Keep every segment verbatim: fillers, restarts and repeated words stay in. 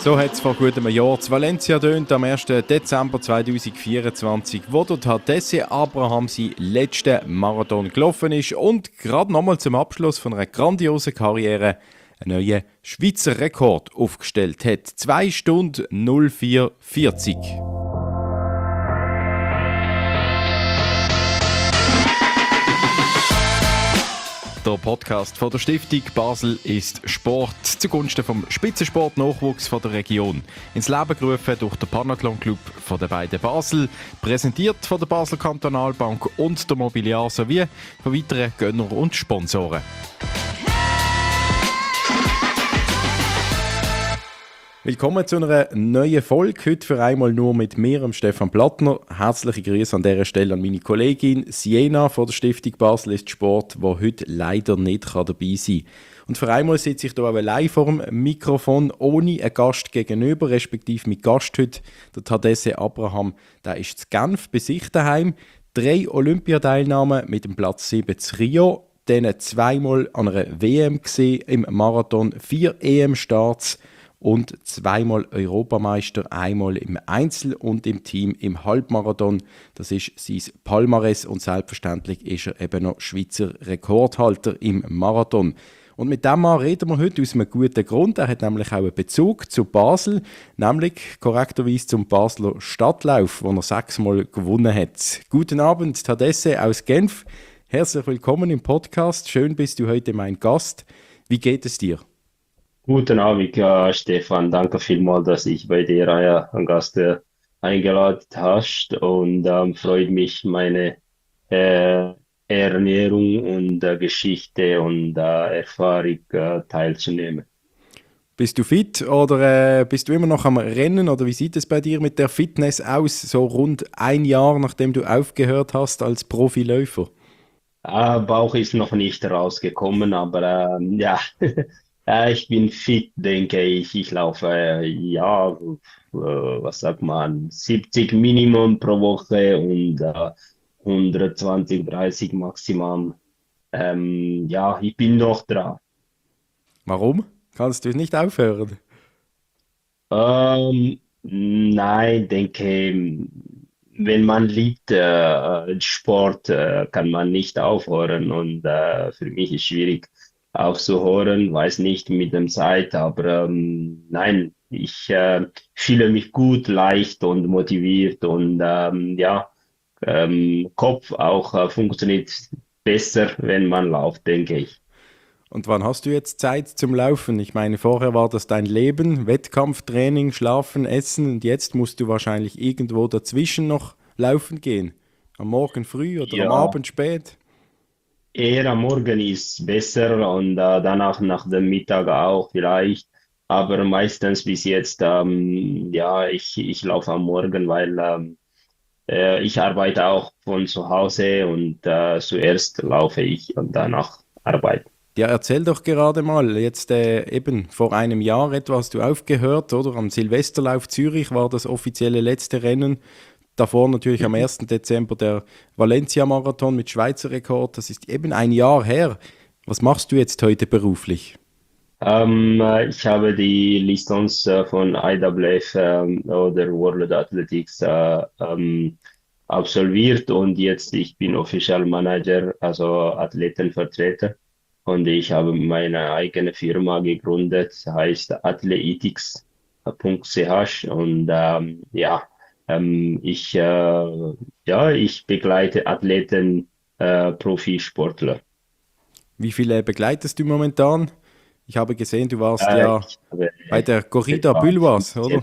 So hat es vor gut einem Jahr zu Valencia tönt am ersten Dezember zweitausendvierundzwanzig, wo der Tadesse Abraham seinen letzten Marathon gelaufen ist und gerade nochmal zum Abschluss von einer grandiosen Karriere einen neuen Schweizer Rekord aufgestellt hat. zwei Stunden null vier vierzig. Der Podcast von der Stiftung Basel ist Sport zugunsten vom Spitzensportnachwuchs von der Region. Ins Leben gerufen durch den Panathlon Club von der beiden Basel, präsentiert von der Basel Kantonalbank und der Mobiliar sowie von weiteren Gönnern und Sponsoren. Willkommen zu einer neuen Folge, heute für einmal nur mit mir, Stefan Plattner. Herzliche Grüße an dieser Stelle an meine Kollegin Siena von der Stiftung Basel ist Sport, die heute leider nicht dabei sein kann. Und für einmal sitze ich hier auch allein vor dem Mikrofon, ohne einen Gast gegenüber, respektive mein Gast heute, der Tadesse Abraham, der ist zu Genf bei sich daheim. Drei Olympiateilnahmen mit dem Platz sieben zu Rio, dann zweimal an einer W M gesehen im Marathon, vier E M-Starts, und zweimal Europameister, einmal im Einzel und im Team im Halbmarathon. Das ist sein Palmares und selbstverständlich ist er eben noch Schweizer Rekordhalter im Marathon. Und mit dem Mann reden wir heute aus einem guten Grund. Er hat nämlich auch einen Bezug zu Basel, nämlich korrekterweise zum Basler Stadtlauf, den er sechsmal gewonnen hat. Guten Abend, Tadesse aus Genf. Herzlich willkommen im Podcast. Schön bist du heute mein Gast. Wie geht es dir? Guten Abend, ja, Stefan. Danke vielmals, dass ich bei dir äh, einen Gast äh, eingeladen hast und ähm, freut mich, meine äh, Ernährung und äh, Geschichte und äh, Erfahrung äh, teilzunehmen. Bist du fit oder äh, bist du immer noch am Rennen oder wie sieht es bei dir mit der Fitness aus, so rund ein Jahr nachdem du aufgehört hast als Profiläufer? Äh, Bauch ist noch nicht rausgekommen, aber ähm, ja. Ja, ich bin fit, denke ich. Ich laufe, äh, ja, äh, was sagt man, siebzig Minimum pro Woche und äh, hundertzwanzig, dreißig Maximum. Ähm, ja, ich bin noch dran. Warum? Kannst du nicht aufhören? Ähm, nein, denke, wenn man liebt äh, Sport, äh, kann man nicht aufhören und äh, für mich ist schwierig aufzuhören, weiß nicht mit dem Zeit, aber ähm, nein, ich äh, fühle mich gut, leicht und motiviert und ähm, ja, ähm, Kopf auch äh, funktioniert besser, wenn man läuft, denke ich. Und wann hast du jetzt Zeit zum Laufen? Ich meine, vorher war das dein Leben, Wettkampftraining, Schlafen, Essen und jetzt musst du wahrscheinlich irgendwo dazwischen noch laufen gehen. Am Morgen früh oder am Ja, Abend spät? eher am Morgen ist besser und äh, danach nach dem Mittag auch vielleicht. Aber meistens bis jetzt, ähm, ja, ich, ich laufe am Morgen, weil ähm, äh, ich arbeite auch von zu Hause und äh, zuerst laufe ich und danach arbeite. Ja, erzähl doch gerade mal, jetzt äh, eben vor einem Jahr etwa hast du aufgehört, oder? Am Silvesterlauf Zürich war das offizielle letzte Rennen. Davor natürlich am ersten Dezember der Valencia-Marathon mit Schweizer Rekord. Das ist eben ein Jahr her. Was machst du jetzt heute beruflich? Ähm, äh, ich habe die Lizenz äh, von I W F ähm, oder World Athletics äh, ähm, absolviert und jetzt ich bin Official Manager, also Athletenvertreter und ich habe meine eigene Firma gegründet, heißt athletics punkt c h und ähm, ja, ähm, ich äh, ja, ich begleite Athleten, äh, Profisportler. Wie viele begleitest du momentan? Ich habe gesehen, du warst Äh, ja ich habe bei der Corrida etwa Bülwas, fünfzehn oder?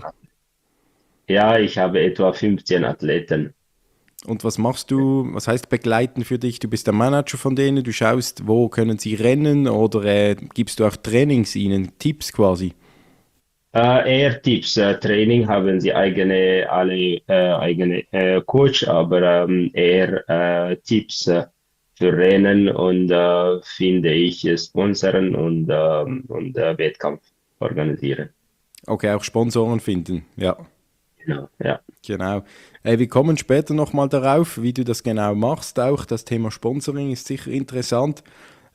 Ja, ich habe etwa fünfzehn Athleten. Und was machst du, was heißt begleiten für dich? Du bist der Manager von denen, du schaust, wo können sie rennen oder äh, gibst du auch Trainings ihnen, Tipps quasi? Äh, eher Tipps. Äh, Training haben sie eigene, alle äh, eigene äh, Coach, aber ähm, eher äh, Tipps äh, für Rennen und äh, finde ich äh, Sponsoren und, ähm, und äh, Wettkampf organisieren. Okay, auch Sponsoren finden, ja. Genau, ja. Genau. Äh, wir kommen später nochmal darauf, wie du das genau machst. Auch das Thema Sponsoring ist sicher interessant.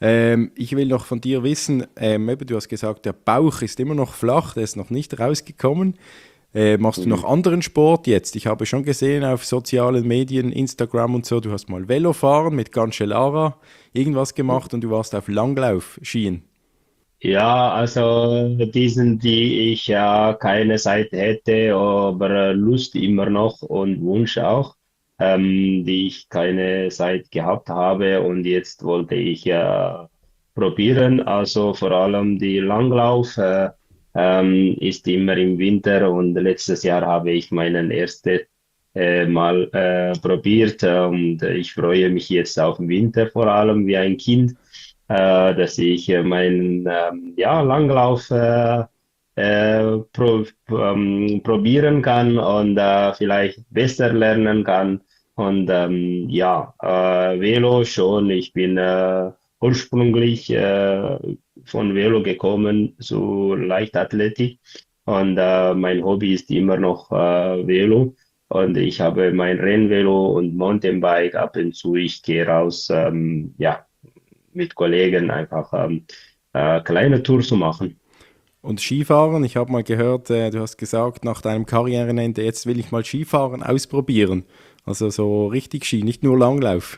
Ähm, ich will noch von dir wissen, ähm, eben, du hast gesagt, der Bauch ist immer noch flach, der ist noch nicht rausgekommen. Äh, machst du noch Mhm. anderen Sport jetzt? Ich habe schon gesehen auf sozialen Medien, Instagram und so, du hast mal Velofahren mit Cancellara irgendwas gemacht und du warst auf Langlauf-Skien. Ja, also diesen, die ich ja keine Zeit hätte, aber Lust immer noch und Wunsch auch, ähm, die ich keine Zeit gehabt habe und jetzt wollte ich ja probieren. Also vor allem die Langlauf äh, ähm, ist immer im Winter und letztes Jahr habe ich meinen ersten äh, Mal äh, probiert und ich freue mich jetzt auf den Winter vor allem wie ein Kind, äh, dass ich äh, meinen ähm, ja, Langlauf äh, äh, pro, ähm, probieren kann und äh, vielleicht besser lernen kann. Und ähm, ja, äh, Velo schon. Ich bin äh, ursprünglich äh, von Velo gekommen zu Leichtathletik und äh, mein Hobby ist immer noch äh, Velo. Und ich habe mein Rennvelo und Mountainbike ab und zu. Ich gehe raus, ähm, ja, mit Kollegen einfach ähm, äh, kleine Tour zu machen. Und Skifahren, ich habe mal gehört, äh, du hast gesagt, nach deinem Karrierenende, jetzt will ich mal Skifahren ausprobieren. Also so richtig Ski, nicht nur Langlauf.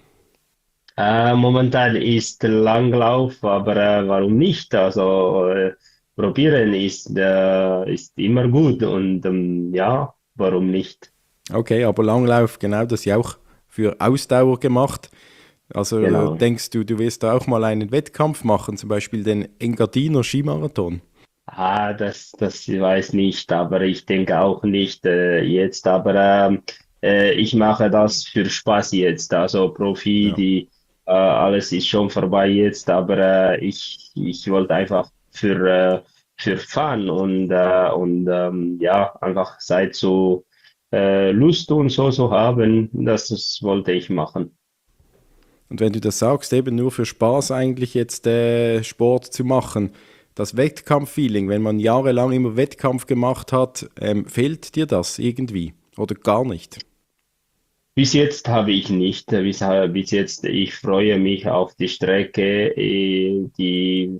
Äh, momentan ist Langlauf, aber äh, warum nicht? Also äh, probieren ist, äh, ist immer gut und ähm, ja, warum nicht? Okay, aber Langlauf, genau, das ist ja auch für Ausdauer gemacht. Also Genau. denkst du, du wirst da auch mal einen Wettkampf machen, zum Beispiel den Engadiner Skimarathon? Ah, das, das ich weiß nicht, aber ich denke auch nicht äh, jetzt. Aber ähm, äh, ich mache das für Spaß jetzt. Also Profi, Ja. die äh, alles ist schon vorbei jetzt, aber äh, ich, ich wollte einfach für, äh, für Fun und, äh, und ähm, ja, einfach Zeit so äh, Lust und so zu haben. Das, das wollte ich machen. Und wenn du das sagst, eben nur für Spaß eigentlich jetzt äh, Sport zu machen, das Wettkampffeeling, wenn man jahrelang immer Wettkampf gemacht hat, ähm, fehlt dir das irgendwie oder gar nicht? Bis jetzt habe ich nicht. Bis, bis jetzt, ich freue mich auf die Strecke, eh, die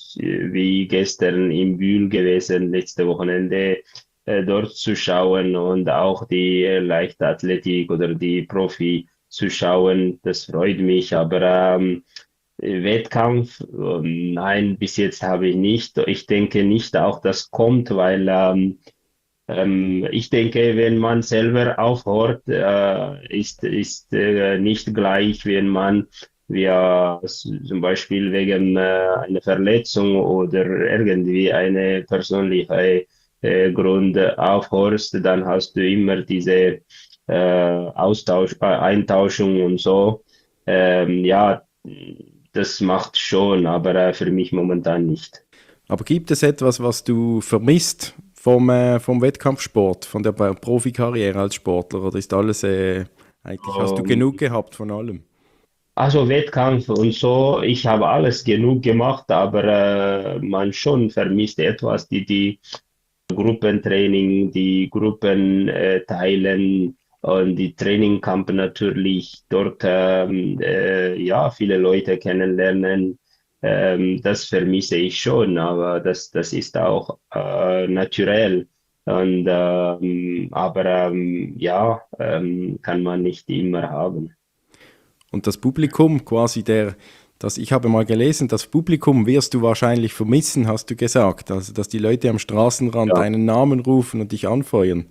wie gestern in Bühl gewesen, letzte Wochenende, äh, dort zu schauen und auch die äh, Leichtathletik oder die Profi zu schauen. Das freut mich. Aber ähm, Wettkampf, ähm, nein, bis jetzt habe ich nicht. Ich denke nicht auch, das kommt, weil ähm, ähm, ich denke, wenn man selber aufhört, äh, ist, ist äh, nicht gleich, wenn man wir zum Beispiel wegen äh, einer Verletzung oder irgendwie eine persönliche äh, Grund aufhörst, dann hast du immer diese äh, Austausch, äh, Eintauschung und so. Ähm, ja, das macht schon, aber äh, für mich momentan nicht. Aber gibt es etwas, was du vermisst vom, äh, vom Wettkampfsport, von der Pro- Profikarriere als Sportler? Oder ist alles, äh, eigentlich hast du Ähm, genug gehabt von allem? Also Wettkampf und so, ich habe alles genug gemacht, aber äh, man schon vermisst etwas, die, die Gruppentraining, die Gruppen äh, teilen und die Trainingcamp natürlich dort ähm, äh, ja viele Leute kennenlernen. Ähm, das vermisse ich schon, aber das, das ist auch äh, naturell. Und ähm, aber ähm, ja, ähm, kann man nicht immer haben. Und das Publikum, quasi der, das, ich habe mal gelesen, das Publikum wirst du wahrscheinlich vermissen, hast du gesagt. Also, dass die Leute am Straßenrand Ja. deinen Namen rufen und dich anfeuern.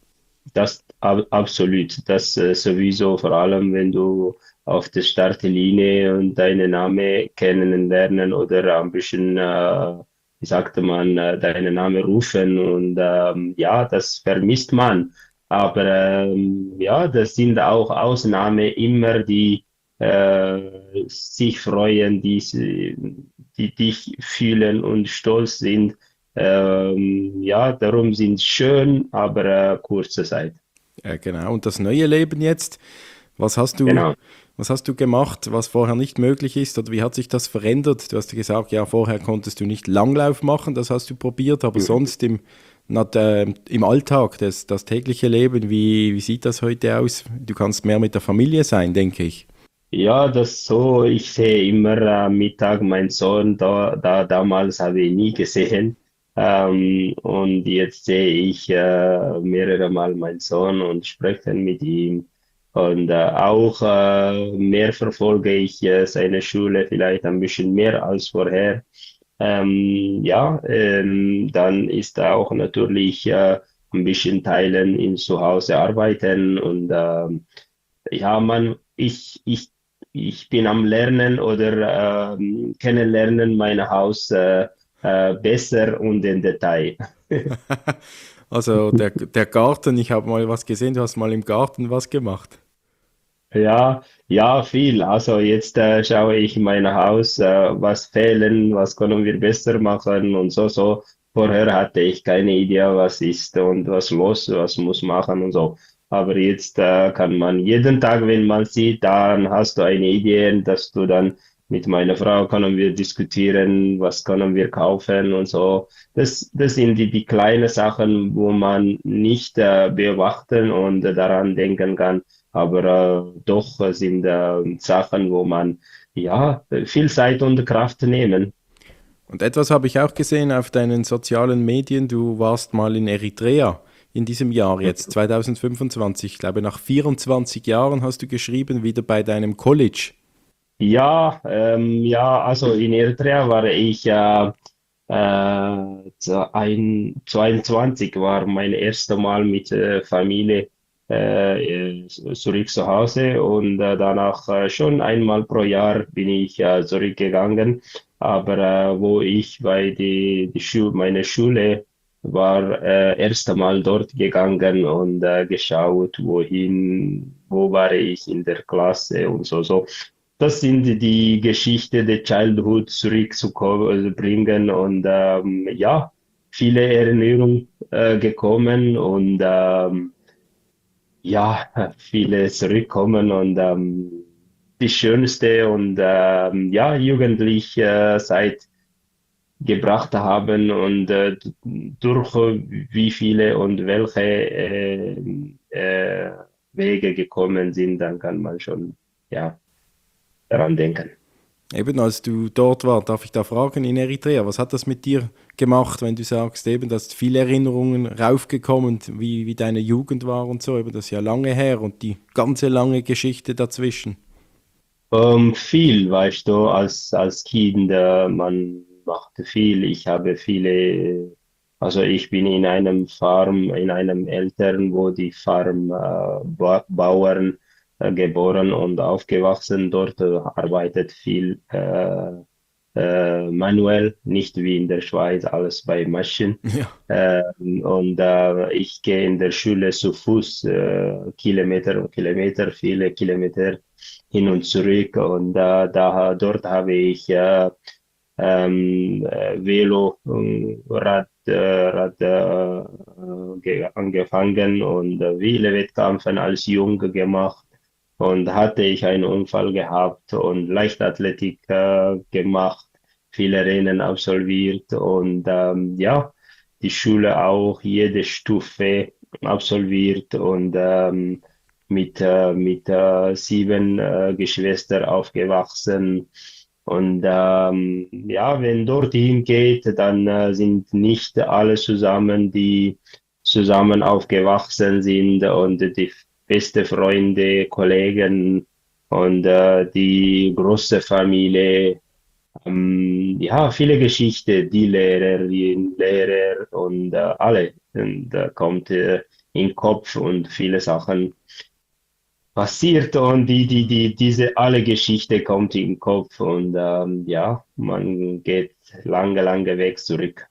Das ab, absolut, das äh, sowieso, vor allem wenn du auf der Startlinie und deinen Namen kennenlernen oder ein bisschen, äh, wie sagte man, äh, deinen Namen rufen und ähm, ja, das vermisst man. Aber ähm, ja, das sind auch Ausnahmen immer, die äh, sich freuen, die, die dich fühlen und stolz sind. Ähm, ja, darum sind schön, aber äh, kurze Zeit. Ja, genau. Und das neue Leben jetzt, was hast du, Genau. was hast du gemacht, was vorher nicht möglich ist? Oder wie hat sich das verändert? Du hast ja gesagt, ja, vorher konntest du nicht Langlauf machen, das hast du probiert, aber Mhm. sonst im, na, äh, im Alltag, das, das tägliche Leben, wie, wie sieht das heute aus? Du kannst mehr mit der Familie sein, denke ich. Ja, das so, ich sehe immer am Mittag meinen Sohn, da, da damals habe ich nie gesehen. Ähm, und jetzt sehe ich äh, mehrere Mal meinen Sohn und spreche mit ihm. Und äh, auch äh, mehr verfolge ich äh, seine Schule vielleicht ein bisschen mehr als vorher. Ähm, ja, ähm, dann ist auch natürlich äh, ein bisschen teilen in zu Hause arbeiten und ähm, ja, man, ich, ich, ich bin am Lernen oder ähm, kennenlernen mein Haus äh, äh, besser und im Detail. Also der, der Garten, ich habe mal was gesehen, du hast mal im Garten was gemacht. Ja, ja, viel. Also jetzt äh, schaue ich in mein Haus, äh, was fehlen, was können wir besser machen und so, so. Vorher hatte ich keine Idee, was ist und was los, was muss machen und so. Aber jetzt äh, kann man jeden Tag, wenn man sieht, dann hast du eine Idee, dass du dann mit meiner Frau können wir diskutieren, was können wir kaufen und so. Das, das sind die, die kleinen Sachen, wo man nicht äh, beobachten und daran denken kann. Aber äh, doch äh, sind äh, Sachen, wo man ja viel Zeit und Kraft nehmen. Und etwas habe ich auch gesehen auf deinen sozialen Medien, du warst mal in Eritrea in diesem Jahr jetzt, zwanzig fünfundzwanzig. Ich glaube, nach vierundzwanzig Jahren hast du geschrieben, wieder bei deinem College. Ja, ähm, ja, also in Eritrea war ich äh, äh, zu- ein, zweiundzwanzig war mein erstes Mal mit äh, Familie äh, äh, zurück zu Hause und äh, danach äh, schon einmal pro Jahr bin ich äh, zurückgegangen. Aber äh, wo ich bei die, die Schu meine Schule war, äh, erst einmal dort gegangen und äh, geschaut, wohin, wo war ich in der Klasse und so, so. Das sind die Geschichte der Childhood zurückzubringen und ähm, ja, viele Erinnerungen äh, gekommen und ähm, ja, viele zurückkommen und ähm, die schönste und ähm, ja, jugendlich äh, Zeit gebracht haben und äh, durch wie viele und welche äh, äh, Wege gekommen sind, dann kann man schon ja daran denken. Eben, als du dort warst, darf ich da fragen, in Eritrea, was hat das mit dir gemacht, wenn du sagst, eben, dass viele Erinnerungen raufgekommen, wie, wie deine Jugend war und so, eben, das ist ja lange her und die ganze lange Geschichte dazwischen. Ähm, viel, weißt du, als, als Kind, äh, man machte viel. Ich habe viele, also ich bin in einem Farm, in einem Eltern, wo die Farm, äh, Ba- Bauern, äh, geboren und aufgewachsen. Dort äh, arbeitet viel, äh, äh, manuell, nicht wie in der Schweiz, alles bei Maschinen. Ja. Ähm, und äh, ich gehe in der Schule zu Fuß, äh, Kilometer und Kilometer, viele Kilometer hin und zurück. Und äh, da, dort habe ich äh, ähm, äh, Velo, ähm, Rad, äh, Rad äh, ge- angefangen und äh, viele Wettkämpfe als Junge gemacht. Und hatte ich einen Unfall gehabt und Leichtathletik äh, gemacht, viele Rennen absolviert und ähm, ja, die Schule auch, jede Stufe absolviert und ähm, mit, äh, mit äh, sieben äh, Geschwistern aufgewachsen. Und ähm, ja, wenn dorthin geht, dann äh, sind nicht alle zusammen, die zusammen aufgewachsen sind und die beste Freunde, Kollegen und äh, die große Familie. Ähm, ja, viele Geschichten, die Lehrerin, Lehrer und äh, alle. Und da kommt äh, in den Kopf und viele Sachen passiert und die, die, die, diese alle Geschichte kommt in den Kopf und ähm, ja, man geht lange, lange Weg zurück.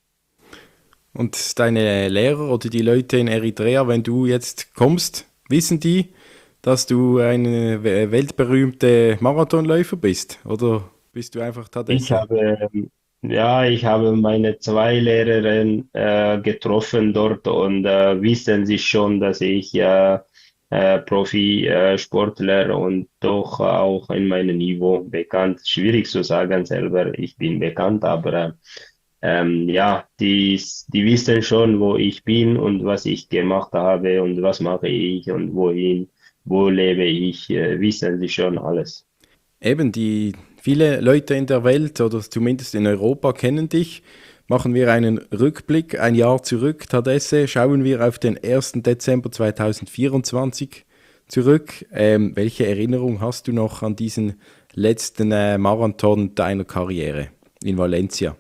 Und deine Lehrer oder die Leute in Eritrea, wenn du jetzt kommst, wissen die, dass du ein äh, weltberühmter Marathonläufer bist? Oder bist du einfach Ich Tadesse? habe, ähm, ja, ich habe meine zwei Lehrerinnen äh, getroffen dort und äh, wissen sie schon, dass ich äh, äh, Profi-Sportler äh, Sportler und doch auch in meinem Niveau bekannt. Schwierig zu sagen selber, ich bin bekannt, aber äh, ähm, ja, die, die wissen schon, wo ich bin und was ich gemacht habe und was mache ich und wohin, wo lebe ich, äh, wissen sie schon alles. Eben, die viele Leute in der Welt oder zumindest in Europa kennen dich. Machen wir einen Rückblick, ein Jahr zurück, Tadesse, schauen wir auf den ersten Dezember zweitausendvierundzwanzig zurück. Ähm, welche Erinnerung hast du noch an diesen letzten äh, Marathon deiner Karriere in Valencia?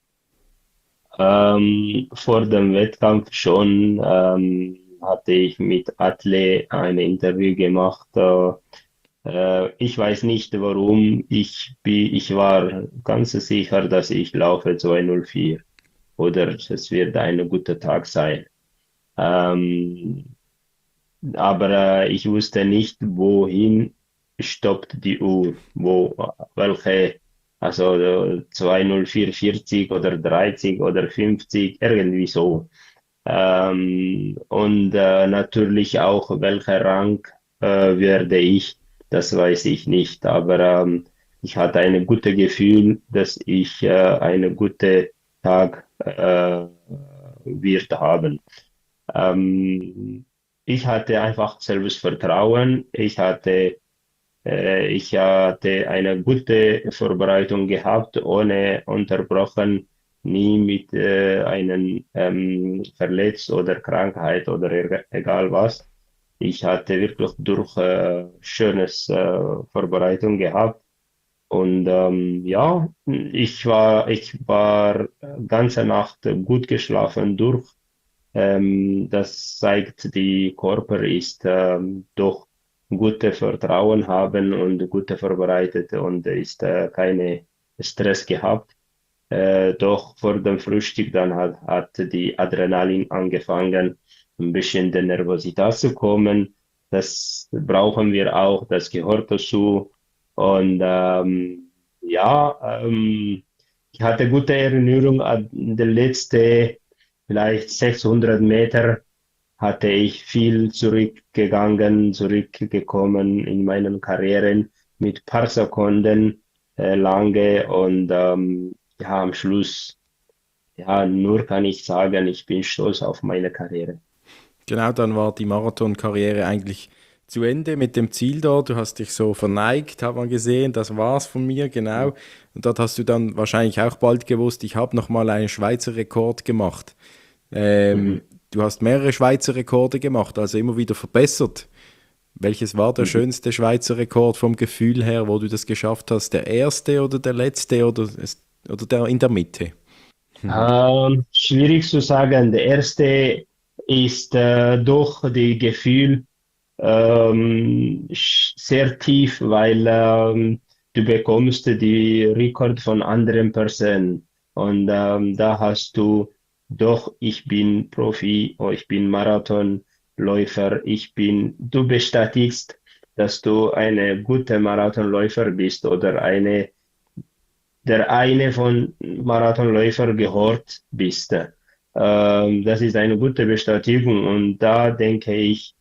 Ähm, vor dem Wettkampf schon ähm, hatte ich mit Atle ein Interview gemacht. Äh, äh, ich weiß nicht warum. Ich, bi- ich war ganz sicher, dass ich laufe zwei null vier oder es wird ein guter Tag sein. Ähm, aber äh, ich wusste nicht, wohin stoppt die Uhr, wo, welche, also äh, zwei null vier vierzig oder dreißig oder fünfzig, irgendwie so. Ähm, und äh, natürlich auch, welcher Rang äh, werde ich, das weiß ich nicht. Aber ähm, ich hatte ein gutes Gefühl, dass ich äh, einen guten Tag äh, wird haben. Ähm, Ich hatte einfach Selbstvertrauen. Ich hatte, äh, ich hatte eine gute Vorbereitung gehabt, ohne unterbrochen, nie mit äh, einem ähm, Verletz oder Krankheit oder e- egal was. Ich hatte wirklich durch äh, schönes äh, Vorbereitung gehabt. Und ähm, ja, ich war, ich war ganze Nacht gut geschlafen durch. Ähm, das zeigt, die Körper ist ähm, doch gute Vertrauen haben und gute vorbereitet und ist äh, keine Stress gehabt. Äh, doch vor dem Frühstück dann hat, hat die Adrenalin angefangen, ein bisschen der Nervosität zu kommen. Das brauchen wir auch, das gehört dazu. Und ähm, ja, ähm, ich hatte gute Erinnerung an der letzte vielleicht sechshundert Meter hatte ich viel zurückgegangen, zurückgekommen in meinen Karrieren mit paar Sekunden äh, lange und ähm, ja, am Schluss, ja, nur kann ich sagen, ich bin stolz auf meine Karriere. Genau, dann war die Marathonkarriere eigentlich zu Ende mit dem Ziel da. Du hast dich so verneigt, hat man gesehen, das war's von mir, genau. Und dort hast du dann wahrscheinlich auch bald gewusst, ich habe nochmal einen Schweizer Rekord gemacht. Ähm, Mhm. du hast mehrere Schweizer Rekorde gemacht, also immer wieder verbessert. Welches war der Mhm. schönste Schweizer Rekord vom Gefühl her, wo du das geschafft hast? Der erste oder der letzte oder, es- oder der in der Mitte? Ähm, schwierig zu sagen. Der erste ist äh, doch die Gefühl ähm, sch- sehr tief, weil ähm, du bekommst die Rekord von anderen Personen und ähm, da hast du doch, ich bin Profi, oh, ich bin Marathonläufer, ich bin, du bestätigst, dass du eine gute Marathonläufer bist oder eine der eine von Marathonläufer gehört bist. Ähm, das ist eine gute Bestätigung und da denke ich,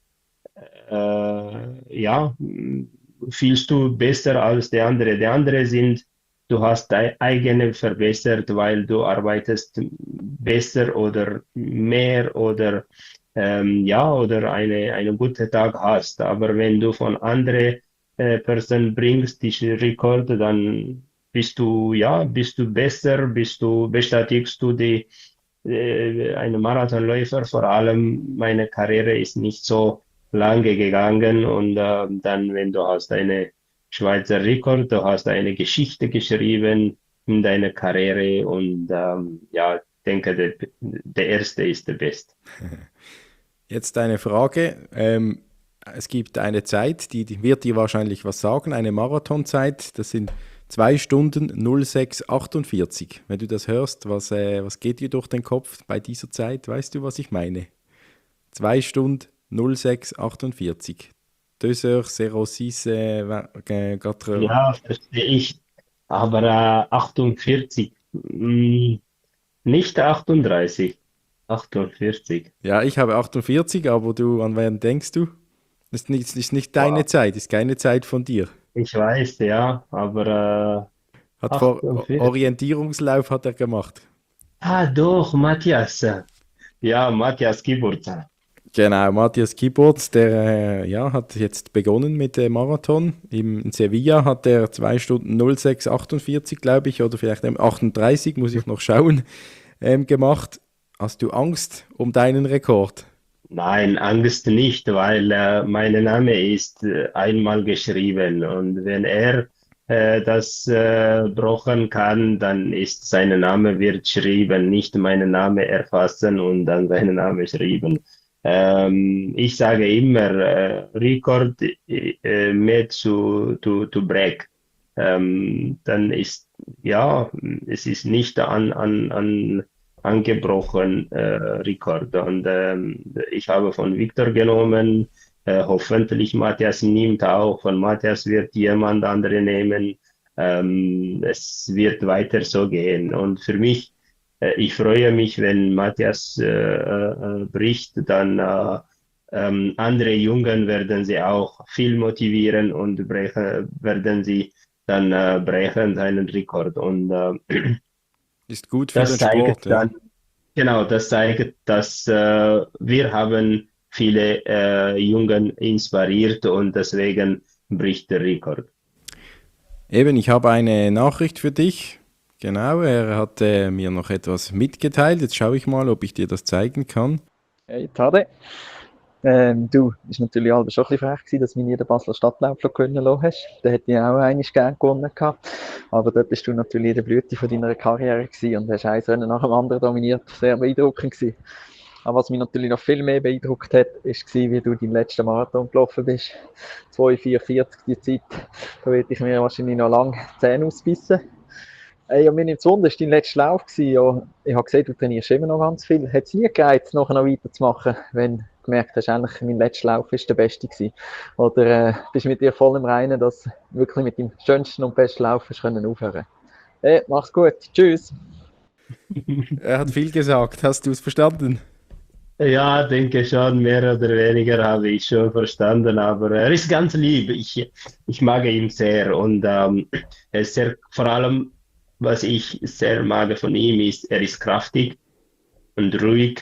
äh, ja, fühlst du besser als der andere. Der andere sind, du hast deine eigene verbessert, weil du arbeitest besser oder mehr oder ähm, ja, oder eine, einen guten Tag hast. Aber wenn du von anderen äh, Personen bringst, die Rekorde, dann bist du, ja, bist du besser, bist du, bestätigst du die, äh, eine Marathonläufer. Vor allem meine Karriere ist nicht so lange gegangen und äh, dann, wenn du hast eine Schweizer Rekord, du hast eine Geschichte geschrieben in deiner Karriere und ähm, ja, ich denke, der, der erste ist der Beste. Jetzt eine Frage. Ähm, es gibt eine Zeit, die, die wird dir wahrscheinlich was sagen, eine Marathonzeit. Das sind zwei Stunden null sechs achtundvierzig. Wenn du das hörst, was, äh, was geht dir durch den Kopf bei dieser Zeit? Weißt du, was ich meine? zwei Stunden null sechs achtundvierzig. Deux heures zéro six äh, quatre. Ja, verstehe ich. Aber äh, achtundvierzig, mh, nicht achtunddreißig, achtundvierzig. Ja, ich habe achtundvierzig, aber du, an wen denkst du? Das ist nicht, ist nicht deine Wow. Zeit, ist keine Zeit von dir. Ich weiß, ja, aber äh, Hat vor achtundvierzig. Orientierungslauf hat er gemacht. Ah, doch, Matthias. Ja, Matthias Kiburza. Genau, Matthias Kibot, der äh, ja, hat jetzt begonnen mit dem Marathon. Im, in Sevilla hat er zwei Stunden null sechs achtundvierzig, glaube ich, oder vielleicht ähm, achtunddreißig, muss ich noch schauen, ähm, gemacht. Hast du Angst um deinen Rekord? Nein, Angst nicht, weil äh, mein Name ist äh, einmal geschrieben und wenn er äh, das äh, brauchen kann, dann ist sein Name wird geschrieben, nicht meinen Name erfassen und dann seinen Namen schreiben. Ähm, ich sage immer, äh, Record äh, made to, to, to break. Ähm, dann ist, ja, es ist nicht an, an, an angebrochen, äh, Rekord. Und ähm, ich habe von Victor genommen, äh, hoffentlich Matthias nimmt auch, von Matthias wird jemand andere nehmen. Ähm, es wird weiter so gehen. Und für mich, äh, ich freue mich, wenn Matthias äh, äh, bricht, dann äh, ähm, andere Jungen werden sie auch viel motivieren und brechen, werden sie dann äh, brechen seinen Rekord. Und äh, Ist gut für das den zeigt Sport, ja. dann, genau, das zeigt, dass äh, wir haben viele äh, Jungen inspiriert und deswegen bricht der Rekord. Eben, ich habe eine Nachricht für dich. Genau, er hat äh, mir noch etwas mitgeteilt. Jetzt schaue ich mal, ob ich dir das zeigen kann. Hey, Tade. Ähm, du, ist natürlich alles schon ein bisschen frech gewesen, dass du mich nie den Basler Stadtlauf gewinnen lassen hast. Den hätte ich auch eigentlich gerne gewonnen gehabt. Aber dort bist du natürlich in der Blüte von deiner Karriere gewesen und hast ein Rennen nach dem anderen dominiert. Sehr beeindruckend gewesen. Aber was mich natürlich noch viel mehr beeindruckt hat, ist, wie du deinen letzten Marathon gelaufen bist. zwei vier vierzig die Zeit. Da werde ich mir wahrscheinlich noch lange die Zähne ausbissen. Hey, ja, mir nimmt es Wunder, das war dein letzter Lauf. Ja, ich habe gesehen, du trainierst immer noch ganz viel. Hat es nie gereizt, nachher noch weiterzumachen, wenn du gemerkt hast, eigentlich mein letzter Lauf ist der beste gewesen? Oder äh, bist du mit dir voll im Reinen, dass du wirklich mit dem schönsten und besten Lauf hast können aufhören? Hey, mach's gut. Tschüss. Er hat viel gesagt. Hast du es verstanden? Ja, denke schon, mehr oder weniger habe ich schon verstanden, aber er ist ganz lieb. Ich, ich mag ihn sehr und ähm, er ist sehr, vor allem, was ich sehr mag von ihm ist, er ist kraftig und ruhig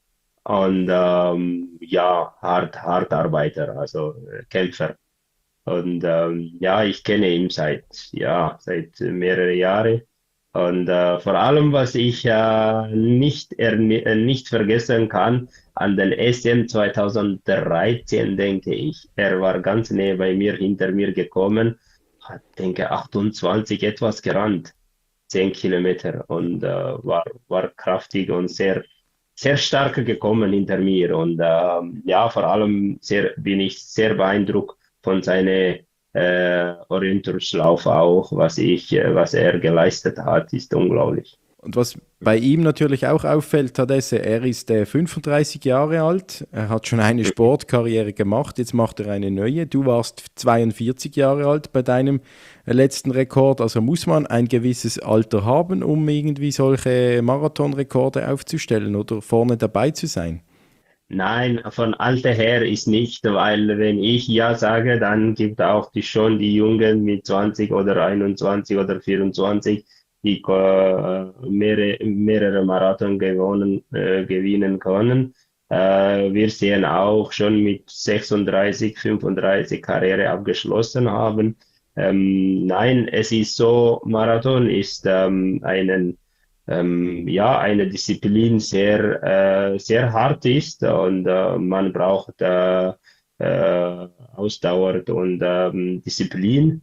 und ähm, ja, hart, hart Arbeiter, also äh, Kämpfer. Und ähm, ja, ich kenne ihn seit, ja, seit mehreren Jahren. Und äh, vor allem, was ich äh, nicht, er, äh, nicht vergessen kann, an den S M zweitausenddreizehn, denke ich, er war ganz näher bei mir, hinter mir gekommen, hat, denke achtundzwanzig etwas gerannt, zehn Kilometer und äh, war, war kraftig und sehr, sehr stark gekommen hinter mir. Und ähm, ja, vor allem sehr, bin ich sehr beeindruckt von seiner äh, Orientierungslauf auch, was ich, äh, was er geleistet hat, ist unglaublich. Und was bei ihm natürlich auch auffällt, Tadesse, er ist äh, fünfunddreißig Jahre alt, er hat schon eine Sportkarriere gemacht, jetzt macht er eine neue. Du warst zweiundvierzig Jahre alt bei deinem äh, letzten Rekord, also muss man ein gewisses Alter haben, um irgendwie solche Marathonrekorde aufzustellen oder vorne dabei zu sein? Nein, von Alter her ist nicht, weil wenn ich ja sage, dann gibt auch die schon die Jungen mit zwanzig oder einundzwanzig oder vierundzwanzig, die äh, mehrere, mehrere Marathon gewonnen, äh, gewinnen können. Äh, wir sehen auch schon mit sechsunddreißig, fünfunddreißig Karriere abgeschlossen haben. Ähm, nein, es ist so, Marathon ist ähm, einen ähm, ja, eine Disziplin sehr, äh, sehr hart ist und äh, man braucht äh, äh, Ausdauer und ähm, Disziplin.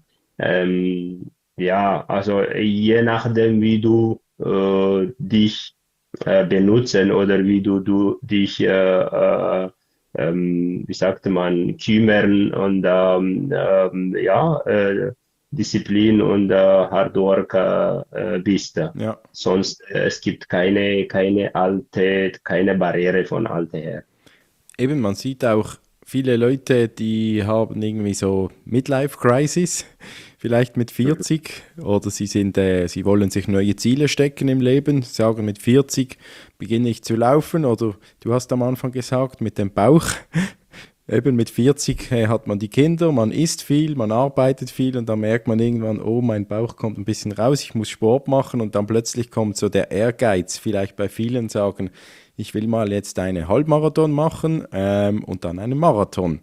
Ähm, ja, also je nachdem, wie du äh, dich äh, benutzen oder wie du, du dich, äh, äh, ähm, wie sagte man, kümmern und ähm, ähm, ja, äh, Disziplin und äh, Hard Work äh, äh, bist. Ja. Sonst äh, es gibt keine, keine alte, keine Barriere von Alter her. Eben, man sieht auch viele Leute, die haben irgendwie so Midlife-Crisis, vielleicht mit vierzig, oder sie sind, äh, sie wollen sich neue Ziele stecken im Leben, sagen mit vierzig beginne ich zu laufen, oder du hast am Anfang gesagt, mit dem Bauch. Eben mit vierzig äh, hat man die Kinder, man isst viel, man arbeitet viel und dann merkt man irgendwann, oh, mein Bauch kommt ein bisschen raus, ich muss Sport machen und dann plötzlich kommt so der Ehrgeiz, vielleicht bei vielen sagen, ich will mal jetzt eine Halbmarathon machen ähm, und dann einen Marathon.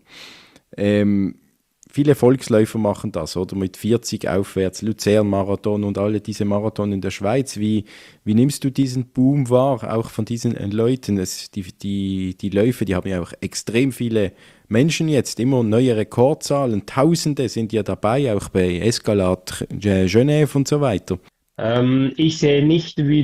Ähm, viele Volksläufer machen das, oder mit vierzig aufwärts, Luzern-Marathon und alle diese Marathon in der Schweiz. Wie, wie nimmst du diesen Boom wahr, auch von diesen äh, Leuten? Es, die, die, die Läufe, die haben ja auch extrem viele Menschen jetzt, immer neue Rekordzahlen, Tausende sind ja dabei, auch bei Escalade Genève und so weiter. Ähm, ich sehe nicht, wie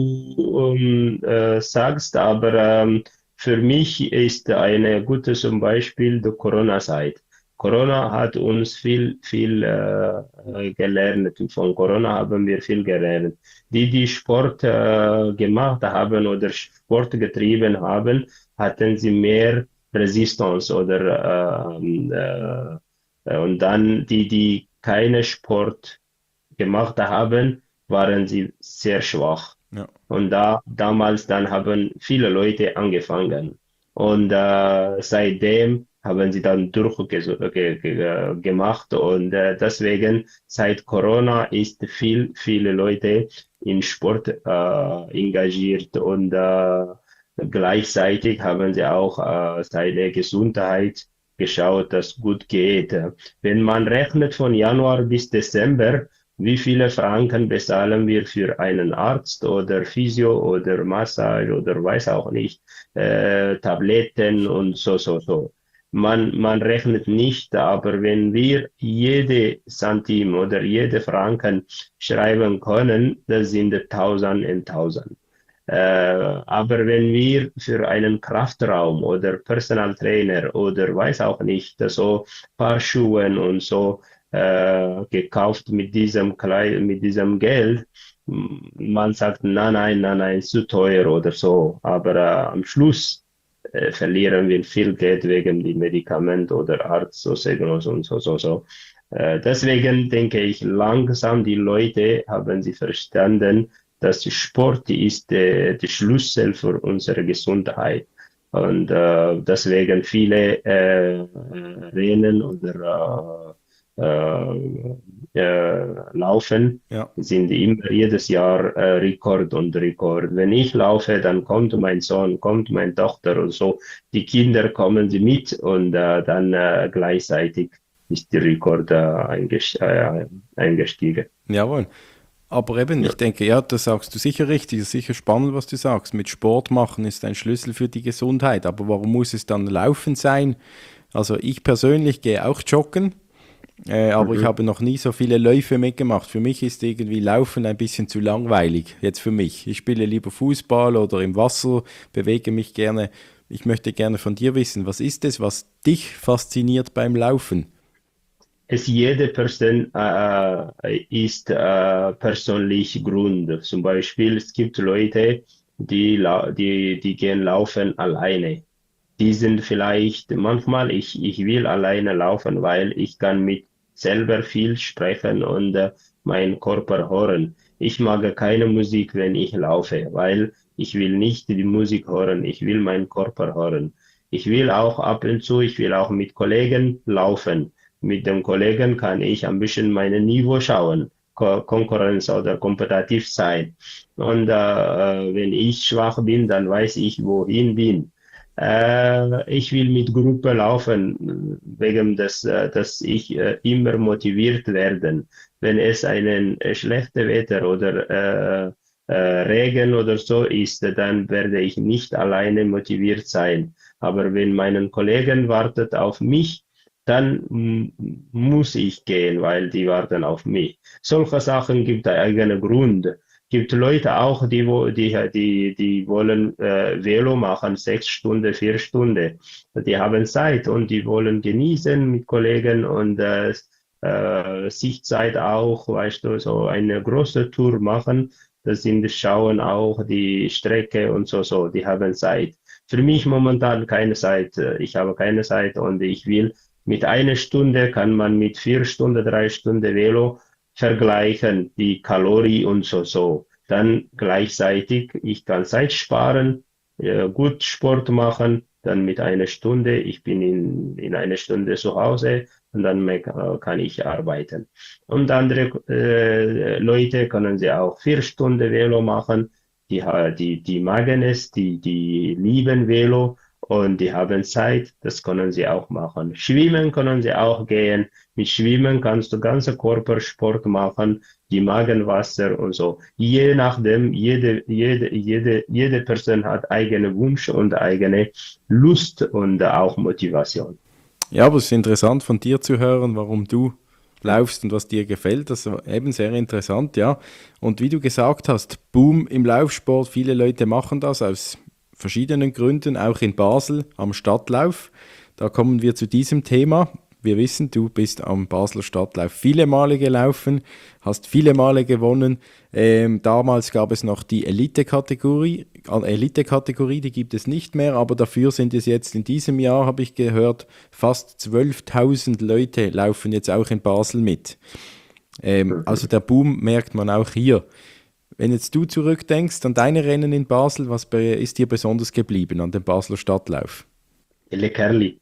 du ähm, äh, sagst, aber ähm, für mich ist eine gute zum Beispiel die Corona-Zeit. Corona hat uns viel, viel äh, äh, gelernt. Von Corona haben wir viel gelernt. Die, die Sport äh, gemacht haben oder Sport getrieben haben, hatten sie mehr Resistance oder ähm, äh, äh, und dann die, die keine Sport gemacht haben, waren sie sehr schwach. Ja. Und da damals dann haben viele Leute angefangen. Und äh, seitdem haben sie dann durchgemacht. Ge ge gemacht. Und äh, deswegen seit Corona ist viel, viele Leute in Sport äh, engagiert und äh, gleichzeitig haben sie auch äh, seine Gesundheit geschaut, dass gut geht. Wenn man rechnet von Januar bis Dezember, wie viele Franken bezahlen wir für einen Arzt oder Physio oder Massage oder weiß auch nicht, äh, Tabletten und so, so, so. Man, man rechnet nicht, aber wenn wir jede Centime oder jede Franken schreiben können, das sind tausend und tausend. Äh, aber wenn wir für einen Kraftraum oder Personal Trainer oder weiß auch nicht, so Paar Schuhen und so äh, gekauft mit diesem Klei mit diesem Geld, man sagt, nein, nein, nein, nein, zu teuer oder so. Aber äh, am Schluss äh, verlieren wir viel Geld wegen die Medikamente oder Arzt, so Signals und so, so, so. Äh, deswegen denke ich, langsam die Leute haben sie verstanden, dass Sport ist der, der Schlüssel für unsere Gesundheit. Und äh, deswegen viele äh, Rennen oder äh, äh, äh, Laufen Ja. sind immer jedes Jahr äh, Rekord und Rekord. Wenn ich laufe, dann kommt mein Sohn, kommt meine Tochter und so. Die Kinder kommen sie mit und äh, dann äh, gleichzeitig ist der Rekord äh, eingest äh, eingestiegen. Jawohl. Aber eben, Ja. ich denke, ja, das sagst du sicher richtig, das ist sicher spannend, was du sagst. Mit Sport machen ist ein Schlüssel für die Gesundheit. Aber warum muss es dann Laufen sein? Also ich persönlich gehe auch joggen, äh, aber ich Mhm. habe noch nie so viele Läufe mitgemacht. Für mich ist irgendwie Laufen ein bisschen zu langweilig, jetzt für mich. Ich spiele lieber Fußball oder im Wasser, bewege mich gerne. Ich möchte gerne von dir wissen, was ist es, was dich fasziniert beim Laufen? Es jede Person äh, ist äh, persönlich Grund. Zum Beispiel, es gibt Leute, die, lau- die, die gehen laufen alleine. Die sind vielleicht manchmal, ich, ich will alleine laufen, weil ich kann mit selber viel sprechen und äh, meinen Körper hören. Ich mag keine Musik, wenn ich laufe, weil ich will nicht die Musik hören, ich will meinen Körper hören. Ich will auch ab und zu, ich will auch mit Kollegen laufen. Mit dem Kollegen kann ich ein bisschen mein Niveau schauen, Ko Konkurrenz oder kompetitiv sein. Und äh, wenn ich schwach bin, dann weiß ich, wohin bin. Äh, ich will mit Gruppe laufen, wegen des, äh, dass ich äh, immer motiviert werden. Wenn es einen äh, schlechte Wetter oder äh, äh, Regen oder so ist, dann werde ich nicht alleine motiviert sein. Aber wenn meinen Kollegen wartet auf mich, dann mm, muss ich gehen, weil die warten auf mich. Solche Sachen gibt eigene Gründe. Gibt Leute auch, die, wo, die, die, die wollen äh, Velo machen, sechs Stunden, vier Stunden. Die haben Zeit und die wollen genießen mit Kollegen und äh, äh, sich Zeit auch, weißt du, so eine große Tour machen. Das sind schauen auch die Strecke und so, so, die haben Zeit. Für mich momentan keine Zeit. Ich habe keine Zeit und ich will mit einer Stunde kann man mit vier Stunden, drei Stunden Velo vergleichen, die Kalorien und so, so. Dann gleichzeitig, ich kann Zeit sparen, äh, gut Sport machen, dann mit einer Stunde, ich bin in, in einer Stunde zu Hause und dann me- äh, kann ich arbeiten. Und andere äh, Leute können sie auch vier Stunden Velo machen, die, ha- die, die mögen es, die, die lieben Velo und die haben Zeit, das können sie auch machen. Schwimmen können sie auch gehen. Mit Schwimmen kannst du ganze Körpersport machen, die mögen Wasser und so. Je nachdem, jede, jede, jede, jede Person hat eigene Wünsche und eigene Lust und auch Motivation. Ja, aber es ist interessant von dir zu hören, warum du laufst und was dir gefällt. Das ist eben sehr interessant, ja. Und wie du gesagt hast, Boom im Laufsport. Viele Leute machen das aus verschiedenen Gründen, auch in Basel am Stadtlauf. Da kommen wir zu diesem Thema. Wir wissen, du bist am Basler Stadtlauf viele Male gelaufen, hast viele Male gewonnen. Ähm, damals gab es noch die Elite-Kategorie. Äh, Elite-Kategorie, die gibt es nicht mehr, aber dafür sind es jetzt in diesem Jahr, habe ich gehört, fast zwölftausend Leute laufen jetzt auch in Basel mit. Ähm, also der Boom merkt man auch hier. Wenn jetzt du zurückdenkst an deine Rennen in Basel, was be- ist dir besonders geblieben an dem Basler Stadtlauf? Leckerli.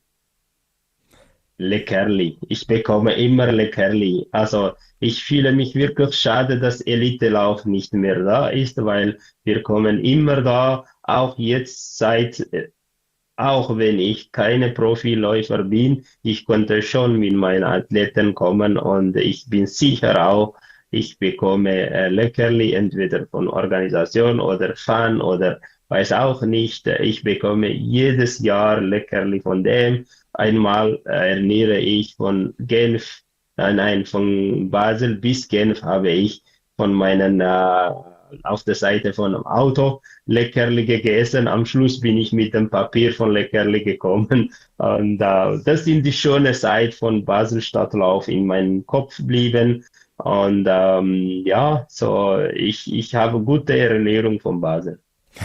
Leckerli. Ich bekomme immer Leckerli. Also ich fühle mich wirklich schade, dass Elitelauf nicht mehr da ist, weil wir kommen immer da, auch jetzt seit, äh, auch wenn ich keine Profiläufer bin, ich konnte schon mit meinen Athleten kommen und ich bin sicher auch, ich bekomme äh, Leckerli entweder von Organisation oder Fan oder weiß auch nicht. Ich bekomme jedes Jahr Leckerli von dem. Einmal äh, ernähre ich von Genf, äh, nein, von Basel bis Genf habe ich von meinen äh, auf der Seite von einem Auto Leckerli gegessen. Am Schluss bin ich mit dem Papier von Leckerli gekommen. Und äh, das sind die schöne Zeit von Basel Stadtlauf in meinem Kopf geblieben. Und ähm, ja, so ich, ich habe gute Erinnerung von Basel.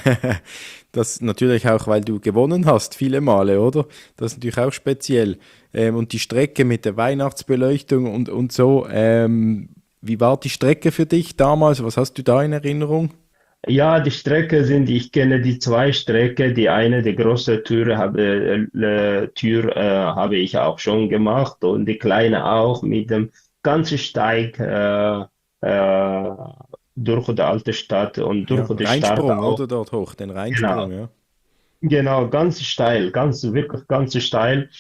Das natürlich auch, weil du gewonnen hast, viele Male, oder? Das ist natürlich auch speziell. Ähm, und die Strecke mit der Weihnachtsbeleuchtung und, und so, ähm, wie war die Strecke für dich damals? Was hast du da in Erinnerung? Ja, die Strecke sind, ich kenne die zwei Strecken. Die eine, die große Tür habe, äh, Tür, äh, habe ich auch schon gemacht und die kleine auch mit dem ganzen Steig äh, äh, durch die alte Stadt und durch Ja, die Stadt Rheinsprung, auch. oder dort hoch, den Genau, Rheinsprung, ja. genau, ganz steil, ganz, wirklich ganz steil.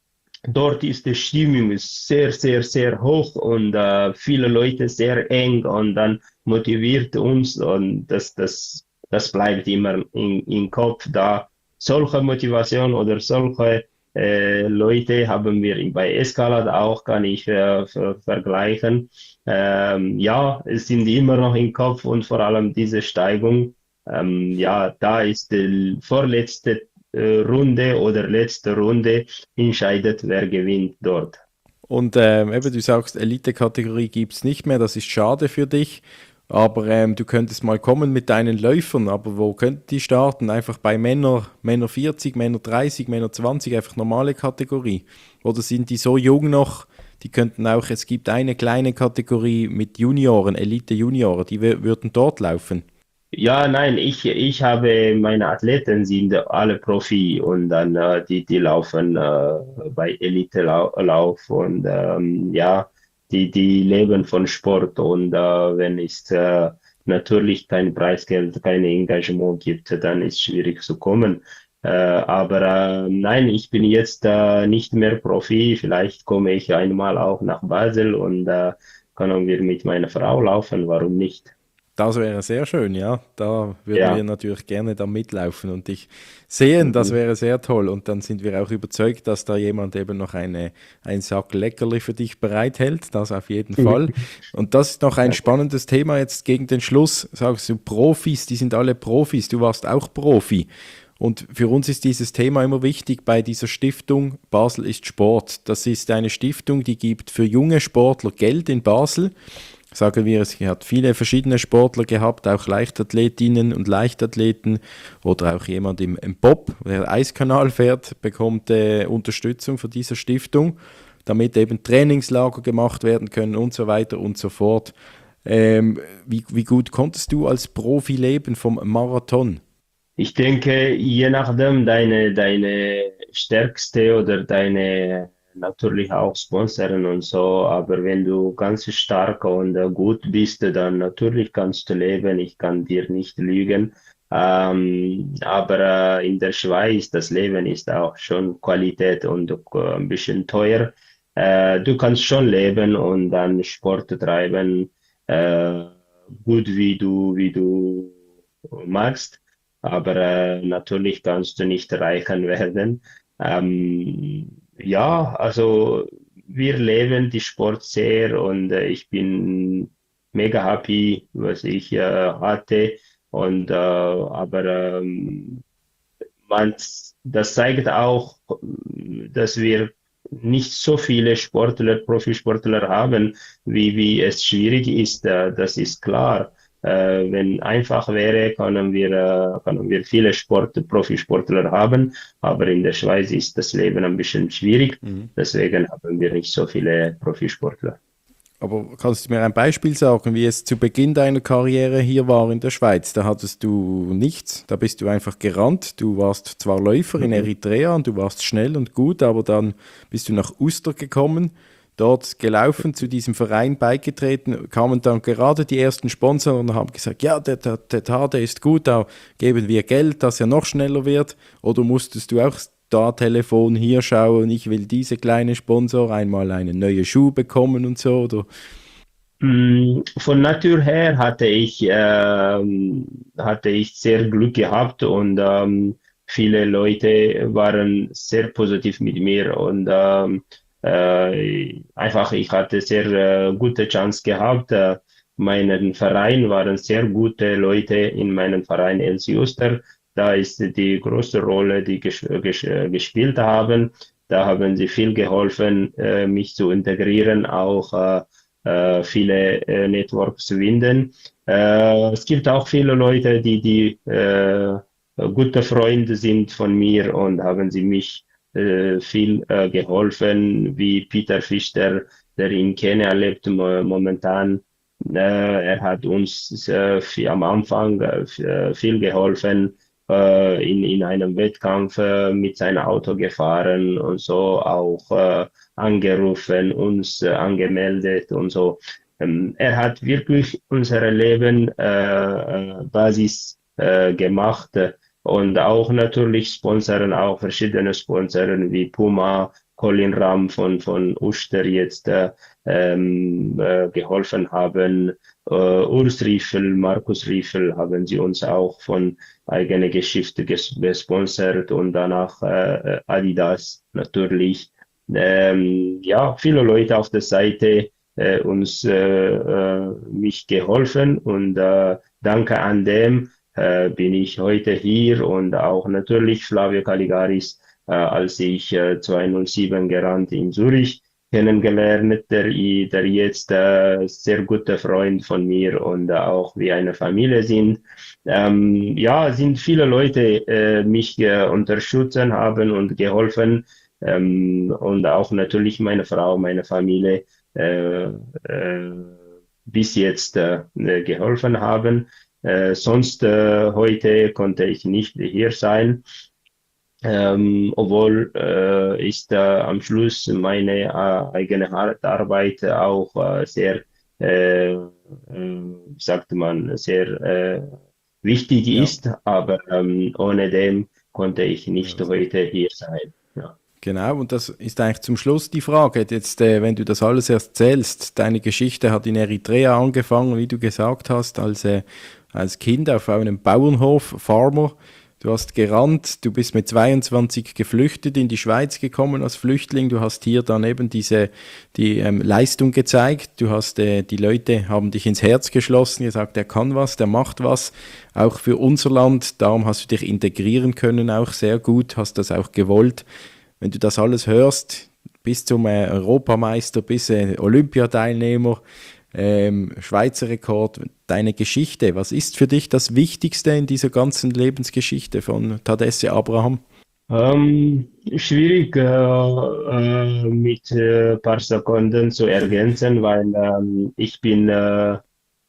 Dort ist die Stimmung ist sehr, sehr, sehr hoch und äh, viele Leute sehr eng und dann motiviert uns und das, das, das bleibt immer in, im Kopf da. Solche Motivation oder solche äh, Leute haben wir bei Escalade auch, kann ich äh, ver vergleichen. Ähm, ja, es sind immer noch im Kopf und vor allem diese Steigung. Ähm, ja, da ist die vorletzte äh, Runde oder letzte Runde entscheidet, wer gewinnt dort. Und ähm, eben, du sagst, Elite-Kategorie gibt es nicht mehr, das ist schade für dich. Aber ähm, du könntest mal kommen mit deinen Läufern, aber wo könnten die starten? Einfach bei Männer, Männer vierzig, Männer dreißig, Männer zwanzig, einfach normale Kategorie. Oder sind die so jung noch, die könnten auch, es gibt eine kleine Kategorie mit Junioren, Elite-Junioren, die wür- würden dort laufen. Ja, nein, ich, ich habe meine Athleten sind alle Profi und dann äh, die, die laufen äh, bei Elite-Lauf und ähm, ja, die, die leben von Sport und äh, wenn es äh, natürlich kein Preisgeld, kein Engagement gibt, dann ist es schwierig zu kommen. Äh, aber äh, nein, ich bin jetzt äh, nicht mehr Profi. Vielleicht komme ich einmal auch nach Basel und äh, können wir mit meiner Frau laufen. Warum nicht? Das wäre sehr schön, ja. Da würden wir Ja. natürlich gerne da mitlaufen und dich sehen. Das Mhm. wäre sehr toll. Und dann sind wir auch überzeugt, dass da jemand eben noch eine, einen Sack Leckerli für dich bereithält. Das auf jeden Fall. Und das ist noch ein spannendes Thema jetzt gegen den Schluss. Sagst du, Profis, die sind alle Profis. Du warst auch Profi. Und für uns ist dieses Thema immer wichtig bei dieser Stiftung Basel ist Sport. Das ist eine Stiftung, die gibt für junge Sportler Geld in Basel. Sagen wir, es hat viele verschiedene Sportler gehabt, auch Leichtathletinnen und Leichtathleten oder auch jemand im, im Bob, der Eiskanal fährt, bekommt äh, Unterstützung von dieser Stiftung, damit eben Trainingslager gemacht werden können und so weiter und so fort. Ähm, wie, wie gut konntest du als Profi leben vom Marathon? Ich denke, je nachdem deine, deine stärkste oder deine natürlich auch sponsern und so, aber wenn du ganz stark und äh, gut bist, dann natürlich kannst du leben. Ich kann dir nicht lügen. Ähm, aber äh, in der Schweiz, das Leben ist auch schon Qualität und äh, ein bisschen teuer. Äh, du kannst schon leben und dann Sport treiben, äh, gut wie du, wie du magst. Aber äh, natürlich kannst du nicht reicher werden. Ähm, ja, also wir leben die Sport sehr und äh, ich bin mega happy, was ich äh, hatte. Und äh, aber ähm, man, das zeigt auch, dass wir nicht so viele Sportler, Profisportler haben, wie, wie es schwierig ist. Äh, das ist klar. Äh, wenn einfach wäre, können wir, äh, können wir viele Sport, Profisportler haben, aber in der Schweiz ist das Leben ein bisschen schwierig. Mhm. Deswegen haben wir nicht so viele Profisportler. Aber kannst du mir ein Beispiel sagen, wie es zu Beginn deiner Karriere hier war in der Schweiz? Da hattest du nichts, da bist du einfach gerannt. Du warst zwar Läufer in Mhm. Eritrea und du warst schnell und gut, aber dann bist du nach Uster gekommen, dort gelaufen, zu diesem Verein beigetreten, kamen dann gerade die ersten Sponsoren und haben gesagt, ja, der, der, der Tade ist gut, da geben wir Geld, dass er noch schneller wird. Oder musstest du auch da Telefon hier schauen, ich will diese kleine Sponsor einmal einen neuen Schuh bekommen und so, oder? Mm, Von Natur her hatte ich, ähm, hatte ich sehr Glück gehabt und ähm, viele Leute waren sehr positiv mit mir und ähm, äh, einfach ich hatte sehr äh, gute Chance gehabt. Äh, meinen Verein waren sehr gute Leute in meinem Verein L C Uster. Da ist die große Rolle, die ges ges gespielt haben. Da haben sie viel geholfen, äh, mich zu integrieren, auch äh, äh, viele äh, Networks zu finden. Äh, es gibt auch viele Leute, die, die äh, gute Freunde sind von mir und haben sie mich äh, viel äh, geholfen, wie Peter Fischer, der in Kenia lebt mo momentan. Äh, er hat uns äh, viel, am Anfang äh, viel geholfen, äh, in, in einem Wettkampf äh, mit seinem Auto gefahren und so auch äh, angerufen, uns äh, angemeldet und so. Ähm, er hat wirklich unser Leben äh, äh, Basis äh, gemacht äh, und auch natürlich Sponsoren, auch verschiedene Sponsoren wie Puma, Colin Ram von, von Uster jetzt äh, ähm, äh, geholfen haben. Äh, Urs Riefel, Markus Riefel haben sie uns auch von eigene Geschichte ges gesponsert und danach äh, Adidas natürlich. Ähm, ja, viele Leute auf der Seite äh, uns äh, äh, mich geholfen und äh, danke an dem äh, bin ich heute hier und auch natürlich Flavio Caligaris, äh, als ich äh, zweihundertsieben gerannt in Zürich kennengelernt, der, der jetzt äh, sehr guter Freund von mir und äh, auch wie eine Familie sind. Ähm, ja, sind viele Leute äh, mich äh, unterstützen haben und geholfen ähm, und auch natürlich meine Frau, meine Familie äh, äh, bis jetzt äh, geholfen haben. Äh, sonst äh, heute konnte ich nicht hier sein, ähm, obwohl äh, ist äh, am Schluss meine äh, eigene Arbeit auch äh, sehr, äh, äh, sagt man, sehr äh, wichtig Ja, ist, aber ähm, ohne dem konnte ich ja, nicht sehr. heute hier sein. Ja. Genau, und das ist eigentlich zum Schluss die Frage. Jetzt, äh, wenn du das alles erzählst, deine Geschichte hat in Eritrea angefangen, wie du gesagt hast, als, äh, als Kind auf einem Bauernhof, Farmer. Du hast gerannt, du bist mit zweiundzwanzig geflüchtet in die Schweiz gekommen als Flüchtling. Du hast hier dann eben diese die ähm, Leistung gezeigt. Du hast äh, die Leute haben dich ins Herz geschlossen, gesagt, der kann was, der macht was, auch für unser Land. Darum hast du dich integrieren können, auch sehr gut, hast das auch gewollt. Wenn du das alles hörst, bis zum äh, Europameister, bis äh, Olympiateilnehmer, ähm, Schweizer Rekord, deine Geschichte, was ist für dich das Wichtigste in dieser ganzen Lebensgeschichte von Tadesse Abraham? Ähm, schwierig äh, äh, mit ein äh, paar Sekunden zu ergänzen, weil ähm, ich bin äh,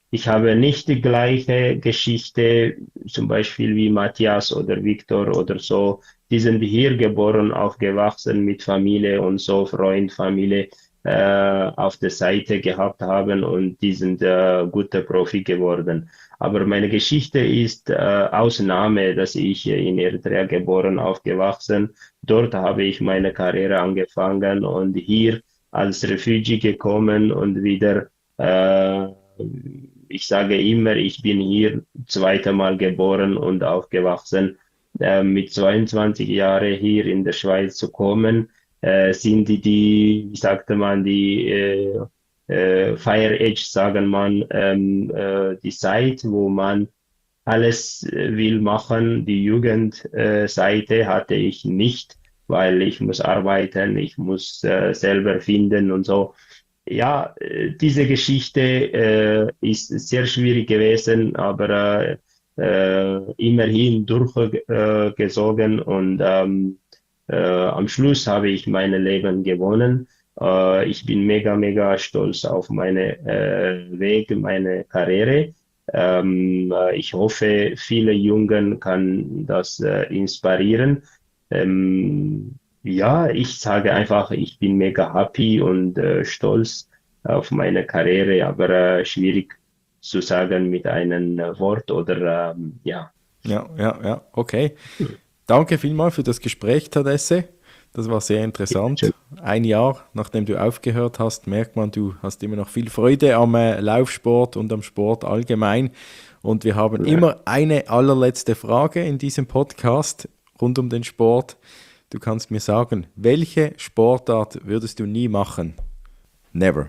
ich habe nicht die gleiche Geschichte, zum Beispiel wie Matthias oder Viktor oder so. Die sind hier geboren, aufgewachsen mit Familie und so, Freund, Familie äh, auf der Seite gehabt haben und die sind äh, gute Profi geworden. Aber meine Geschichte ist äh, Ausnahme, dass ich in Eritrea geboren, aufgewachsen. Dort habe ich meine Karriere angefangen und hier als Refugee gekommen und wieder, äh, ich sage immer, ich bin hier zweite Mal geboren und aufgewachsen. Äh, mit zweiundzwanzig Jahren hier in der Schweiz zu kommen, äh, sind die, die, wie sagte man, die äh, äh, Fire Age, sagen man, ähm, äh, die Zeit, wo man alles äh, will machen. Die Jugendseite äh, hatte ich nicht, weil ich muss arbeiten, ich muss äh, selber finden und so. Ja, äh, diese Geschichte äh, ist sehr schwierig gewesen, aber äh, äh, immerhin durchgesogen und ähm, äh, am Schluss habe ich mein Leben gewonnen. Äh, ich bin mega, mega stolz auf meinen äh, Weg, meine Karriere. Ähm, äh, ich hoffe, viele Jungen kann das äh, inspirieren. Ähm, ja, ich sage einfach, ich bin mega happy und äh, stolz auf meine Karriere, aber äh, schwierig zu sagen mit einem äh, Wort oder ähm, ja. Ja, ja, ja, okay. Danke vielmals für das Gespräch, Tadesse. Das war sehr interessant. Ja, ein Jahr, nachdem du aufgehört hast, merkt man, du hast immer noch viel Freude am äh, Laufsport und am Sport allgemein. Und wir haben ja. immer eine allerletzte Frage in diesem Podcast rund um den Sport. Du kannst mir sagen, welche Sportart würdest du nie machen? Never.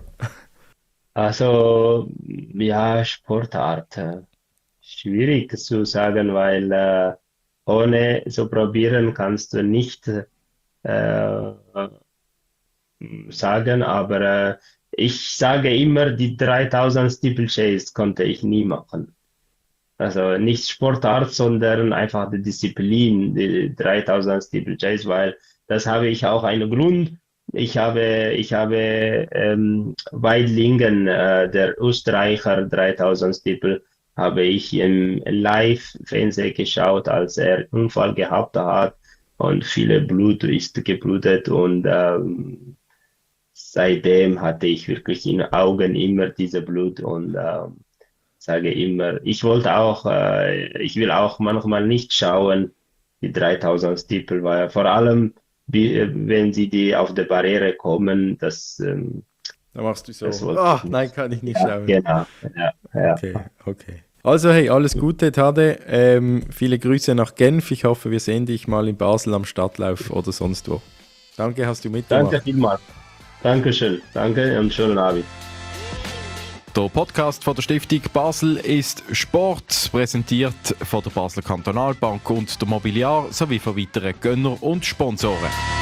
Also, ja, Sportart. äh, Schwierig zu sagen, weil äh, ohne zu probieren kannst du nicht äh, sagen, aber äh, ich sage immer, die dreitausend Steeplechase konnte ich nie machen. Also nicht Sportart, sondern einfach die Disziplin, die dreitausend Steeplechase, weil das habe ich auch einen Grund. Ich habe, ich habe ähm, Weidlingen, äh, der Österreicher dreitausend Steeple, habe ich im Live-Fernsehen geschaut, als er einen Unfall gehabt hat und viele Blut ist geblutet und ähm, seitdem hatte ich wirklich in den Augen immer diese Blut und ähm, sage immer, ich wollte auch, äh, ich will auch manchmal nicht schauen, die dreitausend Steeple, weil vor allem, wie, wenn sie die auf der Barriere kommen, das, ähm, Da machst du so, das wollte ah, ich nein, nicht. kann ich nicht Ja, schauen. genau. Ja, ja. Okay, okay. Also hey, alles Gute, Tade. Ähm, viele Grüße nach Genf. Ich hoffe, wir sehen dich mal in Basel am Stadtlauf oder sonst wo. Danke, hast du mitgemacht. Danke vielmals. Dankeschön. Danke und schönen Abend. Der Podcast von der Stiftung Basel ist Sport, präsentiert von der Basler Kantonalbank und der Mobiliar sowie von weiteren Gönnern und Sponsoren.